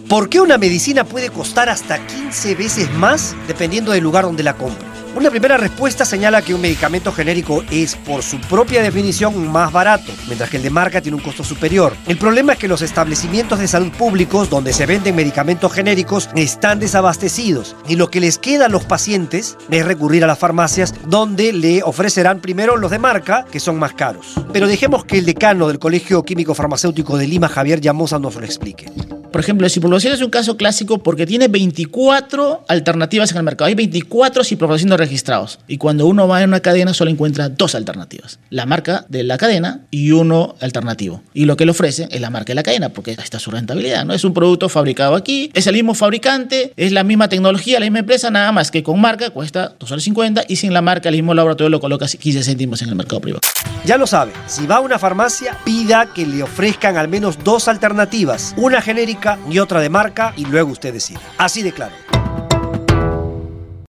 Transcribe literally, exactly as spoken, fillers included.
¿Por qué una medicina puede costar hasta quince veces más dependiendo del lugar donde la compre? Una primera respuesta señala que un medicamento genérico es, por su propia definición, más barato, mientras que el de marca tiene un costo superior. El problema es que los establecimientos de salud públicos donde se venden medicamentos genéricos están desabastecidos y lo que les queda a los pacientes es recurrir a las farmacias donde le ofrecerán primero los de marca, que son más caros. Pero dejemos que el decano del Colegio Químico Farmacéutico de Lima, Javier Llamosa, nos lo explique. Por ejemplo, el ciprofloxacino es un caso clásico porque tiene veinticuatro alternativas en el mercado. Hay veinticuatro ciprofloxacinos registrados. Y cuando uno va en una cadena solo encuentra dos alternativas. La marca de la cadena y uno alternativo. Y lo que le ofrecen es la marca de la cadena porque ahí está su rentabilidad, ¿no? Es un producto fabricado aquí, es el mismo fabricante, es la misma tecnología, la misma empresa, nada más que con marca cuesta dos soles cincuenta y sin la marca el mismo laboratorio lo coloca quince céntimos en el mercado privado. Ya lo sabe, si va a una farmacia, pida que le ofrezcan al menos dos alternativas, una genérica y otra de marca, y luego usted decide. Así de claro.